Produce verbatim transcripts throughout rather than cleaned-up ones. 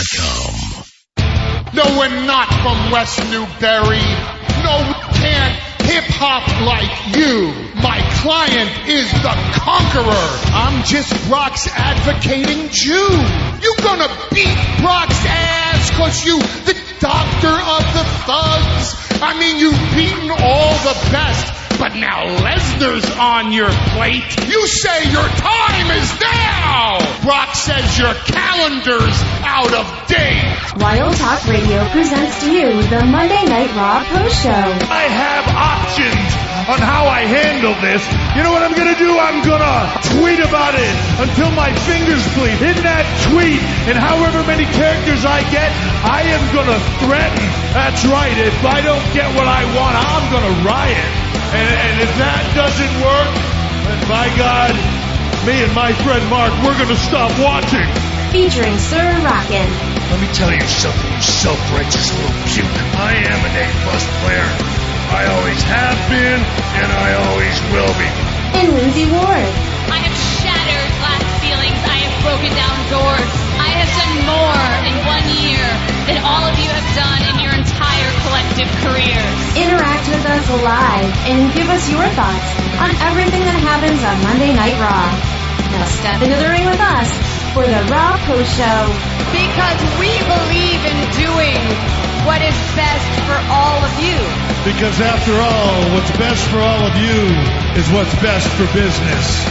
com. No, we're not from West Newbury. No, we can't hip-hop like you. My client is the conqueror. I'm just Brock's advocating Jew. You gonna beat Brock's ass cause you the doctor of the thugs? I mean, you've beaten all the best, but now Lesnar's on your plate. You say your time is now. Brock says your calendar's out of date. Wild Talk Radio presents to you the Monday Night Raw Post Show. I have options on how I handle this. You know what I'm going to do? I'm going to tweet about it until my fingers bleed. In that tweet, and however many characters I get, I am going to threaten. That's right. If I don't get what I want, I'm going to riot. And, and if that doesn't work, then by God, me and my friend Mark, we're going to stop watching. Featuring Sir Rockin'. Let me tell you something, you self-righteous little puke. I am an A-plus player. I always have been, and I always will be. And Lindsay Ward. I have shattered glass ceilings. I have broken down doors. I have done more in one year than all of you have done in your entire collective careers. Interact with us live and give us your thoughts on everything that happens on Monday Night Raw. Now step into the ring with us for the Raw Post Show. Because we believe in doing what is best for all of you. Because after all, what's best for all of you is what's best for business.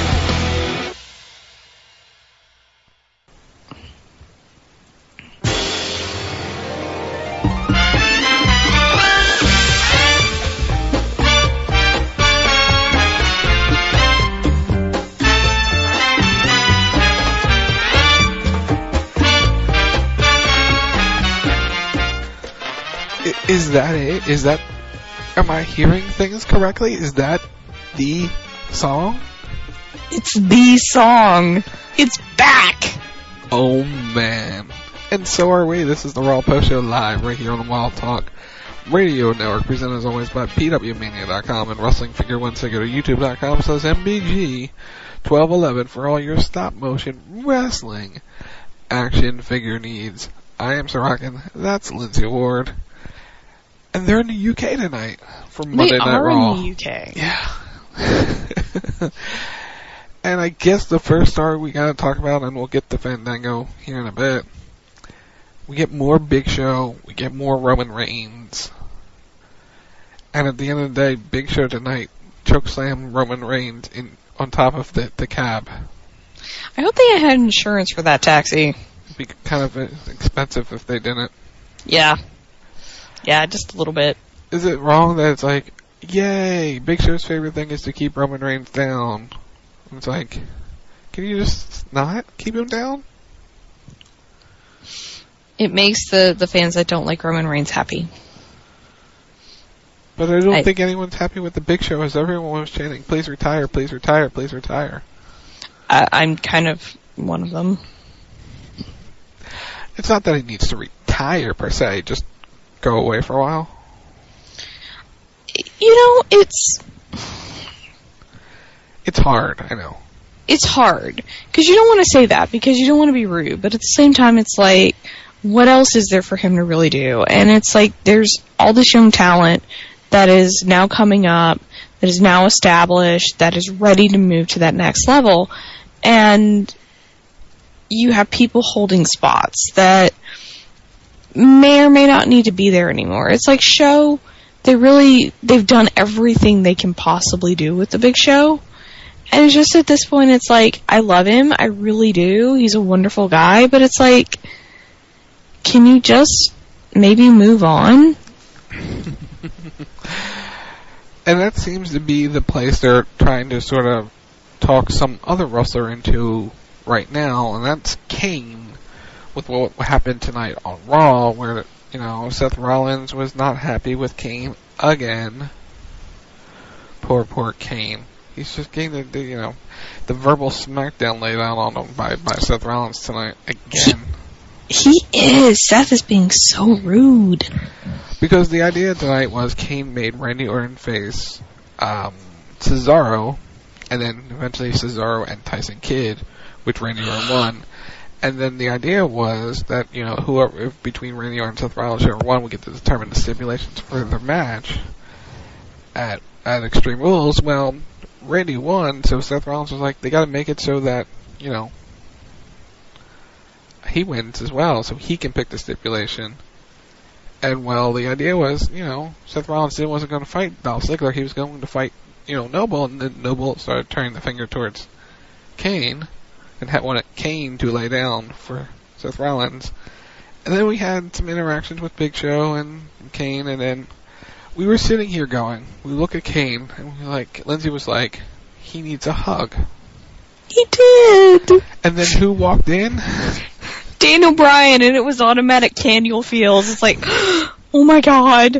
Is that it? Is that... Am I hearing things correctly? Is that the song? It's the song. It's back. Oh, man. And so are we. This is the Raw Post Show live right here on the Wild Talk Radio Network, presented as always by P W Mania dot com and Wrestling Figure One. So go to YouTube dot com slash M B G twelve eleven for all your stop-motion wrestling action figure needs. I am Sir Rockin'. That's Lindsay Ward. And they're in the U K tonight for Monday they Night are Raw. in the U K. Yeah. And I guess the first story we gotta talk about, and we'll get to Fandango here in a bit. We get more Big Show. We get more Roman Reigns. And at the end of the day, Big Show tonight chokeslam Roman Reigns in on top of the, the cab. I hope they had insurance for that taxi. It'd be kind of expensive if they didn't. Yeah. Yeah, just a little bit. Is it wrong that it's like, yay, Big Show's favorite thing is to keep Roman Reigns down? It's like, can you just not keep him down? It makes the, the fans that don't like Roman Reigns happy. But I don't I, think anyone's happy with the Big Show, as everyone was chanting, please retire, please retire, please retire. I, I'm kind of one of them. It's not that he needs to retire, per se, just go away for a while. You know, it's... It's hard, I know. It's hard. Because you don't want to say that, because you don't want to be rude. But at the same time, it's like, what else is there for him to really do? And it's like, there's all this young talent that is now coming up, that is now established, that is ready to move to that next level. And you have people holding spots that may or may not need to be there anymore. It's like Show, they really, they've done everything they can possibly do with the Big Show. And it's just at this point, it's like, I love him, I really do, he's a wonderful guy, but it's like, can you just maybe move on? And that seems to be the place they're trying to sort of talk some other wrestler into right now, and that's Kane. With what happened tonight on Raw, where, you know, Seth Rollins was not happy with Kane again. Poor, poor Kane. He's just getting the, the you know, the verbal smackdown laid out on him by, by Seth Rollins tonight again. He, he is. Seth is being so rude. Because the idea tonight was Kane made Randy Orton face um, Cesaro, and then eventually Cesaro and Tyson Kidd, which Randy Orton won. And then the idea was that, you know, whoever, if between Randy Orton and Seth Rollins, whichever one would get to determine the stipulations for their match at at Extreme Rules. Well, Randy won, so Seth Rollins was like, they got to make it so that, you know, he wins as well, so he can pick the stipulation. And, well, the idea was, you know, Seth Rollins didn't wasn't going to fight Dolph Ziggler. He was going to fight, you know, Noble, and then Noble started turning the finger towards Kane, and had wanted Kane to lay down for Seth Rollins. And then we had some interactions with Big Show and Kane, and then we were sitting here going, we look at Kane, and we're like, Lindsay was like, he needs a hug. He did! And then who walked in? Daniel Bryan, and it was automatic Candial feels. It's like, oh my god.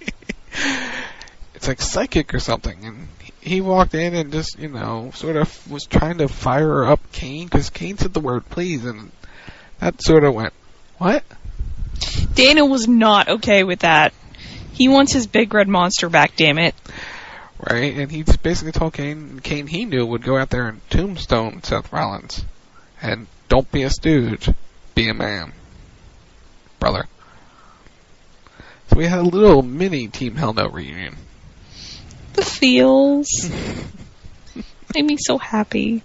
It's like psychic or something, and he walked in and just, you know, sort of was trying to fire up Kane, because Kane said the word please, and that sort of went, what? Daniel was not okay with that. He wants his big red monster back, damn it. Right, and he just basically told Kane, Kane he knew would go out there and tombstone Seth Rollins. And don't be a stooge, be a man. Brother. So we had a little mini Team Hell No reunion. The feels. Made me so happy.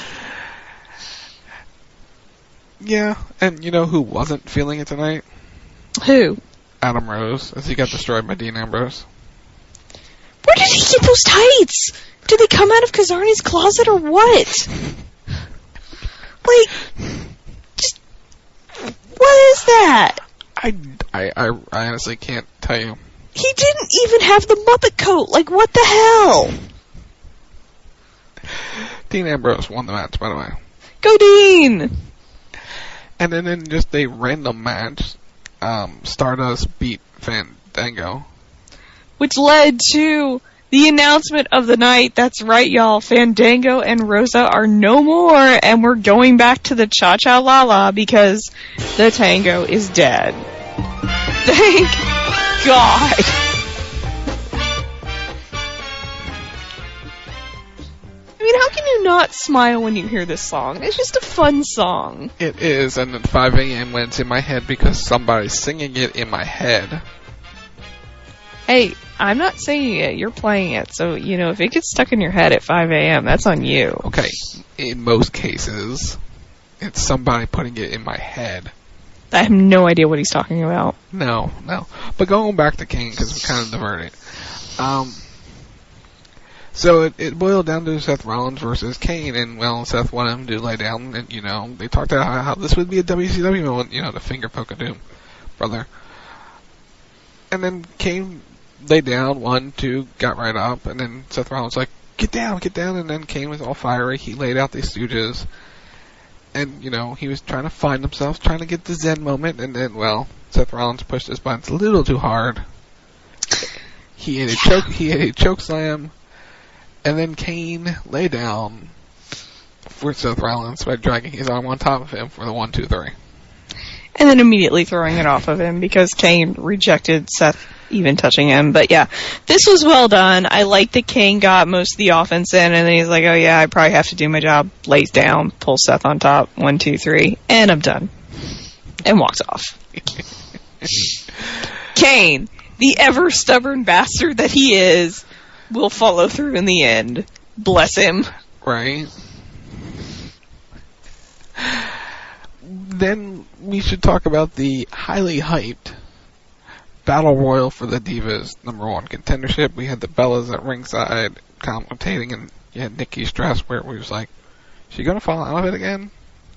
Yeah, and you know who wasn't feeling it tonight? Who? Adam Rose, as he got destroyed by Dean Ambrose. Where did he get those tights? Did they come out of Kazarni's closet or what? Like, just, what is that? I, I, I, I honestly can't tell you. He didn't even have the Muppet coat. Like, what the hell? Dean Ambrose won the match, by the way. Go Dean! And then in just a random match, um, Stardust beat Fandango. Which led to the announcement of the night. That's right, y'all. Fandango and Rosa are no more, and we're going back to the Cha-Cha-La-La because the tango is dead. Thank God. I mean, how can you not smile when you hear this song? It's just a fun song. It is, and at five a.m. when it's in my head because somebody's singing it in my head. Hey, I'm not singing it, you're playing it, so, you know, if it gets stuck in your head at five a.m., that's on you. Okay, in most cases, it's somebody putting it in my head. I have no idea what he's talking about. No, no. But going back to Kane, because we're kind of diverted. Um, so it, it boiled down to Seth Rollins versus Kane, and, well, Seth wanted him to lay down, and, you know, they talked about how, how this would be a W C W moment, you know, the finger poke of doom, brother. And then Kane laid down, one, two, got right up, and then Seth Rollins was like, get down, get down, and then Kane was all fiery. He laid out these Stooges, and, you know, he was trying to find himself, trying to get the Zen moment, and then, well, Seth Rollins pushed his buttons a little too hard. He hit a choke, he hit a choke slam, and then Kane lay down for Seth Rollins by dragging his arm on top of him for the one, two, three. And then immediately throwing it off of him because Kane rejected Seth even touching him. But yeah, this was well done. I like that Kane got most of the offense in, and then he's like, oh yeah, I probably have to do my job. Lays down, pulls Seth on top, one, two, three, and I'm done. And walks off. Kane, the ever stubborn bastard that he is, will follow through in the end. Bless him. Right. Then we should talk about the highly hyped Battle Royal for the Divas number one contendership. We had the Bellas at ringside commentating, and you had Nikki Strauss where we was like, is she going to fall out of it again?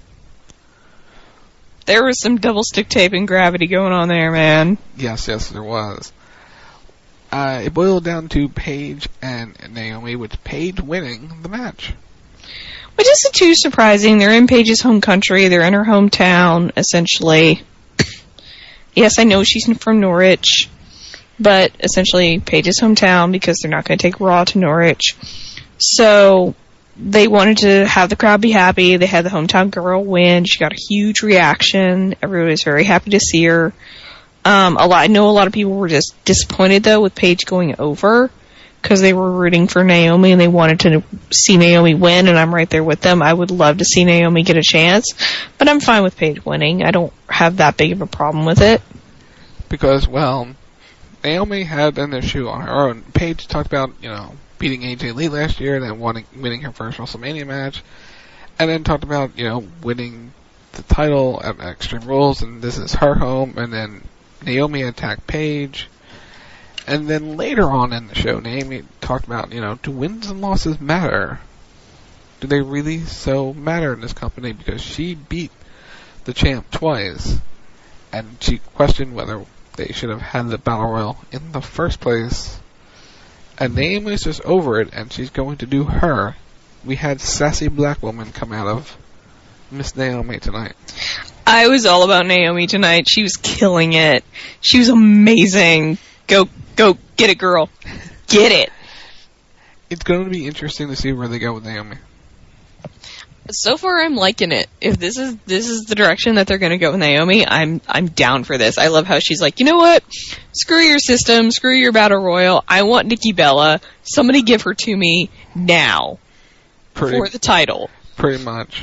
There was some double stick tape and gravity going on there, man. Yes, yes, there was. Uh, it boiled down to Paige and Naomi, with Paige winning the match. Which isn't too surprising. They're in Paige's home country. They're in her hometown, essentially. Yes, I know she's from Norwich, but essentially Paige's hometown because they're not going to take Raw to Norwich. So they wanted to have the crowd be happy. They had the hometown girl win. She got a huge reaction. Everyone was very happy to see her. Um, a lot, I know a lot of people were just disappointed, though, with Paige going over because they were rooting for Naomi and they wanted to see Naomi win, and I'm right there with them. I would love to see Naomi get a chance, but I'm fine with Paige winning. I don't have that big of a problem with it. Because, well, Naomi had an issue on her own. Paige talked about, you know, beating A J Lee last year and then winning, winning her first WrestleMania match, and then talked about, you know, winning the title at Extreme Rules, and this is her home, and then Naomi attacked Paige. And then later on in the show, Naomi talked about, you know, do wins and losses matter? Do they really so matter in this company? Because she beat the champ twice, and she questioned whether they should have had the Battle Royal in the first place. And Naomi's just over it, and she's going to do her. We had sassy black woman come out of Miss Naomi tonight. I was all about Naomi tonight. She was killing it. She was amazing. Go, go, get it, girl. Get it. It's going to be interesting to see where they go with Naomi. So far, I'm liking it. If this is this is the direction that they're going to go with Naomi, I'm I'm down for this. I love how she's like, you know what? Screw your system. Screw your battle royal. I want Nikki Bella. Somebody give her to me now Pretty, for the title. Pretty much.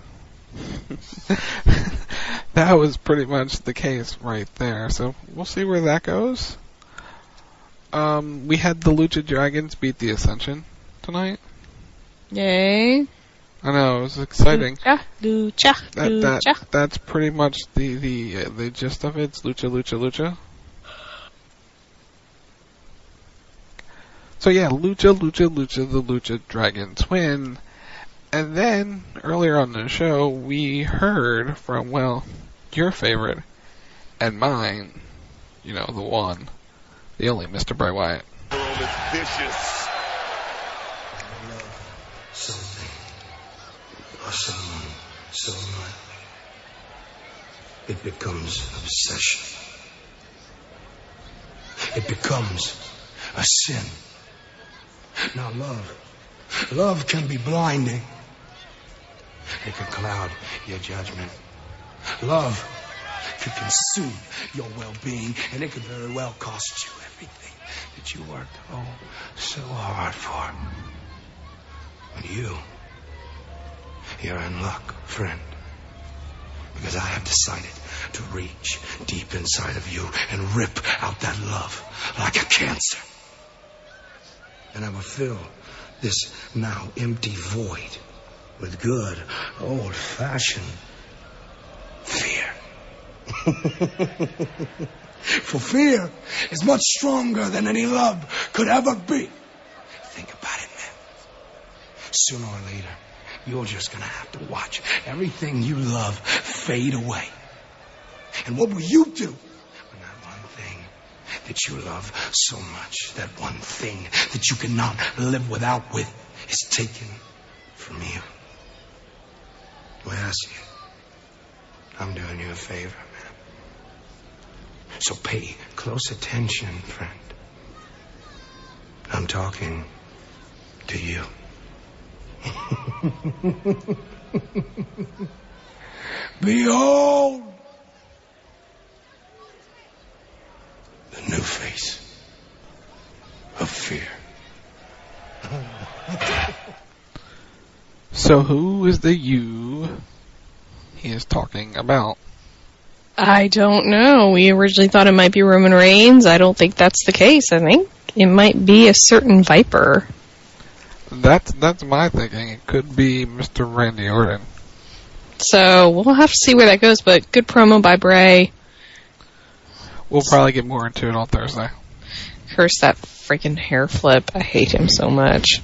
That was pretty much the case right there. So we'll see where that goes. Um, we had the Lucha Dragons beat the Ascension tonight. Yay. I know, it was exciting. Lucha, lucha, that, lucha. That, that's pretty much the, the, uh, the gist of it. It's lucha, lucha, lucha. So yeah, lucha, lucha, lucha, the Lucha Dragons win. And then, earlier on in the show, we heard from, well, your favorite, and mine, you know, the one, the only Mister Bray Wyatt. The world is vicious. I love something or someone so much, it becomes an obsession. It becomes a sin. Now love, love can be blinding. It can cloud your judgment. Love can consume your well-being, and it could very well cost you everything that you worked oh so hard for. But you, you're in luck, friend, because I have decided to reach deep inside of you and rip out that love like a cancer. And I will fill this now empty void with good, old-fashioned fear. For fear is much stronger than any love could ever be. Think about it, man. Sooner or later, you're just gonna have to watch everything you love fade away. And what will you do when that one thing that you love so much, that one thing that you cannot live without with, is taken from you? Well, I see it. I'm doing you a favor, man. So pay close attention, friend. I'm talking to you. Behold the new face of fear. So who is the you he is talking about? I don't know. We originally thought it might be Roman Reigns. I don't think that's the case. I think it might be a certain Viper. That's that's my thinking. It could be Mister Randy Orton. So we'll have to see where that goes, but good promo by Bray. We'll probably get more into it on Thursday. Curse that freaking hair flip. I hate him so much.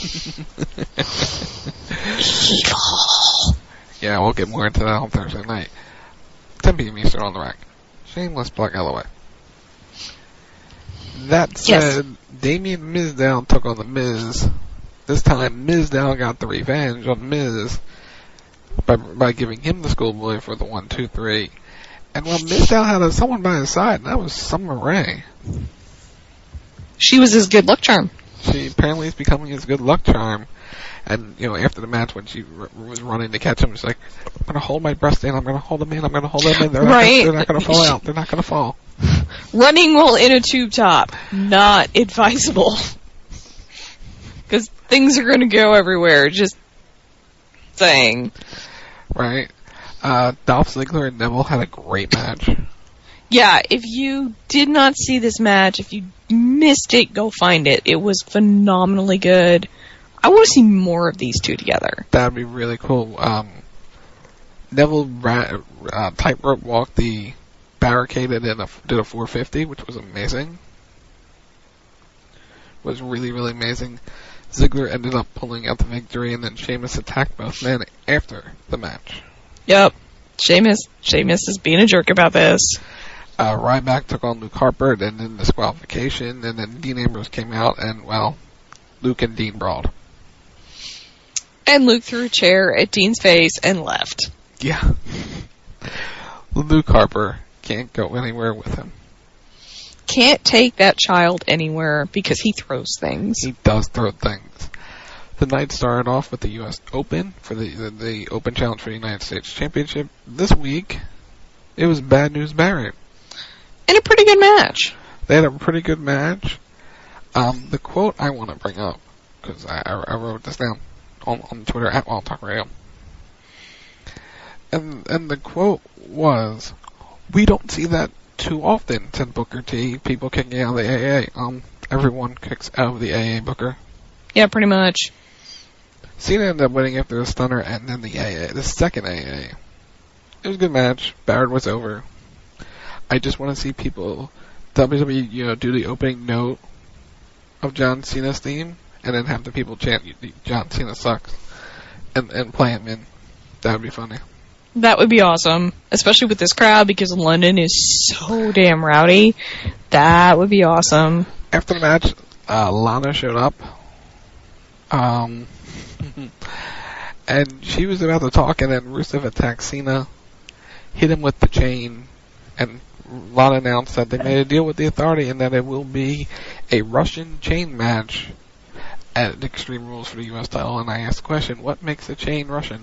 Yeah, we'll get more into that on Thursday night. ten p.m. Eastern on the rack. Shameless plug L O A. That said, yes. Damien Mizdow took on The Miz. This time, Mizdow got the revenge on Miz by, by giving him the schoolboy for the one, two, three. And well, Mizdow had a, someone by his side, and that was Summer Rae. She was his good luck charm. She apparently is becoming his good luck charm. And, you know, after the match, when she r- was running to catch him, she's like, I'm going to hold my breast in, I'm going to hold them in, I'm going to hold them in. They're right. not going to fall out. They're not going to fall. Running while in a tube top. Not advisable. Things are going to go everywhere. Just saying. Right. Uh, Dolph Ziggler and Neville had a great match. Yeah, if you did not see this match, if you missed it, go find it. It was phenomenally good. I want to see more of these two together. That'd be really cool. Um, Neville ra- uh, tightrope walked the barricaded and a, did a four fifty, which was amazing. Was really, really amazing. Ziggler ended up pulling out the victory, and then Sheamus attacked both men after the match. Yep. Sheamus, Sheamus is being a jerk about this. Uh, Ryback took on Luke Harper, and then disqualification, and then Dean Ambrose came out, and, well, Luke and Dean brawled. And Luke threw a chair at Dean's face and left. Yeah. Luke Harper can't go anywhere with him. Can't take that child anywhere because he throws things. He does throw things. The night started off with the U S Open for the, the the Open Challenge for the United States Championship. This week, it was Bad News Barrett. And a pretty good match. They had a pretty good match. Um, the quote I want to bring up, because I, I, I wrote this down on, on Twitter at Wild Talk Radio. And, and the quote was, "We don't see that too often," said Booker T. People kicking out of the A A. Um, everyone kicks out of the A A, Booker. Yeah, pretty much. Cena ended up winning after the stunner and then the A A, the second A A. It was a good match. Barrett was over. I just want to see people, W W E, you know, do the opening note of John Cena's theme, and then have the people chant, "John Cena sucks," and, and play him in. That would be funny. That would be awesome, especially with this crowd, because London is so damn rowdy. That would be awesome. After the match, uh, Lana showed up. Um, and she was about to talk, and then Rusev attacked Cena, hit him with the chain, and Lana announced that they made a deal with the Authority and that it will be a Russian chain match at Extreme Rules for the U S title. And I asked the question, what makes a chain Russian?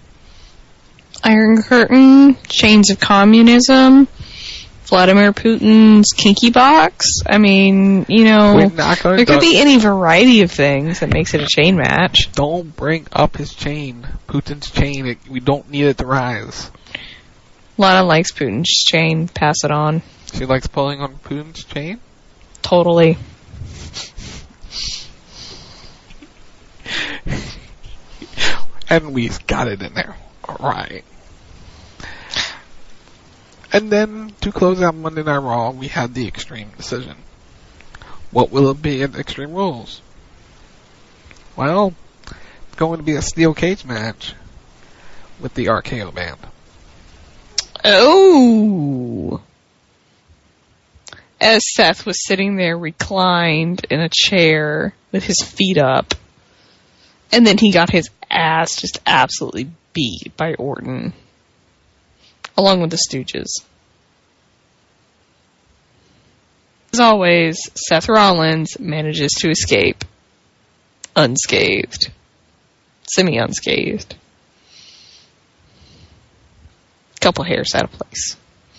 Iron Curtain, Chains of Communism, Vladimir Putin's Kinky Box. I mean, you know, there could be any variety of things that makes it a chain match. Don't bring up his chain. Putin's chain. It, we don't need it to rise. Lana likes Putin's chain. Pass it on. She likes pulling on Putin's chain? Totally. And we got it in there. Alright. And then, to close out Monday Night Raw, we had the Extreme Decision. What will it be at Extreme Rules? Well, it's going to be a steel cage match with the R K O band. Oh! As Seth was sitting there reclined in a chair with his feet up, and then he got his ass just absolutely beat by Orton, along with the Stooges. As always, Seth Rollins manages to escape unscathed. Semi-unscathed. Couple hairs out of place.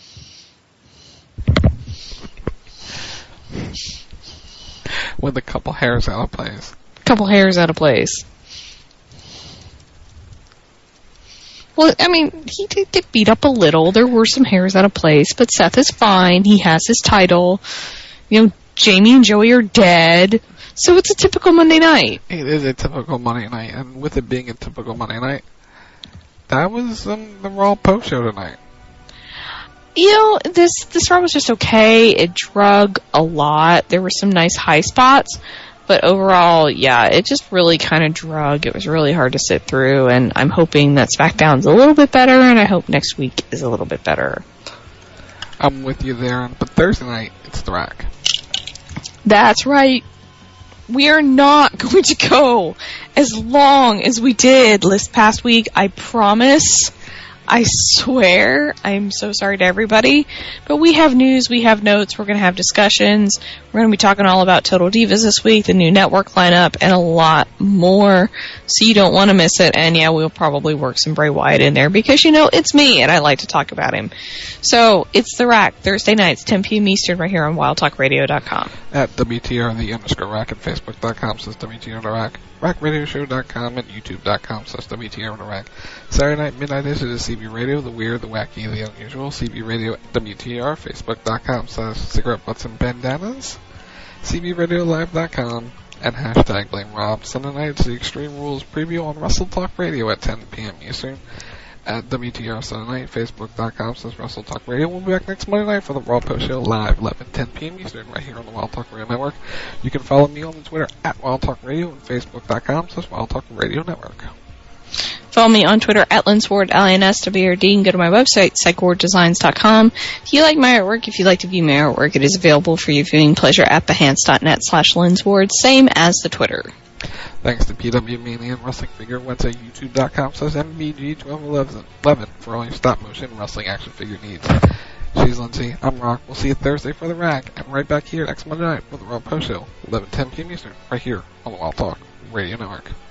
With a couple hairs out of place. Couple hairs out of place. Well, I mean, he did get beat up a little. There were some hairs out of place, but Seth is fine. He has his title. You know, Jamie and Joey are dead. So it's a typical Monday night. It is a typical Monday night, and with it being a typical Monday night, that was um, the Raw post show tonight. You know, this this Raw was just okay. It drug a lot. There were some nice high spots. But overall, yeah, it just really kind of drug. It was really hard to sit through, and I'm hoping that SmackDown's a little bit better, and I hope next week is a little bit better. I'm with you there, but Thursday night, it's The Rock. That's right. We are not going to go as long as we did this past week, I promise. I swear. I'm so sorry to everybody. But we have news, we have notes, we're going to have discussions. We're going to be talking all about Total Divas this week, the new network lineup, and a lot more. So you don't want to miss it. And yeah, we'll probably work some Bray Wyatt in there because, you know, it's me and I like to talk about him. So it's The Rack, Thursday nights, ten p.m. Eastern, right here on wild talk radio dot com. At W T R, the underscore rack, at facebook dot com says W T R The Rack. rack radio show dot com, and youtube dot com slash W T R on the rack. Saturday night, midnight is it is C B Radio, the weird, the wacky, the unusual. C B Radio W T R, facebook dot com slash cigarette butts and bandanas, c b radio live dot com, and hashtag blame Rob. Sunday night, it's the Extreme Rules preview on Wrestle Talk Radio at ten p.m. Eastern. At W T R Sunday night, facebook dot com slash Wrestle Talk Radio. We'll be back next Monday night for the Raw Post Show live, eleven ten p.m. Eastern, right here on the Wild Talk Radio Network. You can follow me on the Twitter at Wild Talk Radio and facebook dot com slash Wild Talk Radio Network. Follow me on Twitter at Linsward, L I N S W R D, and go to my website, psych ward designs dot com. If you like my artwork, if you'd like to view my artwork, it is available for your viewing pleasure at behance dot net slash Linsward, same as the Twitter. Thanks to P W Mania and Wrestling Figure website, youtube dot com slash M B G twelve eleven for all your stop motion wrestling action figure needs. She's Lindsay, I'm Rock. We'll see you Thursday for the rack, and right back here next Monday night for the Raw Post Show, eleven ten p.m. Eastern, right here on the Wild Talk Radio Network.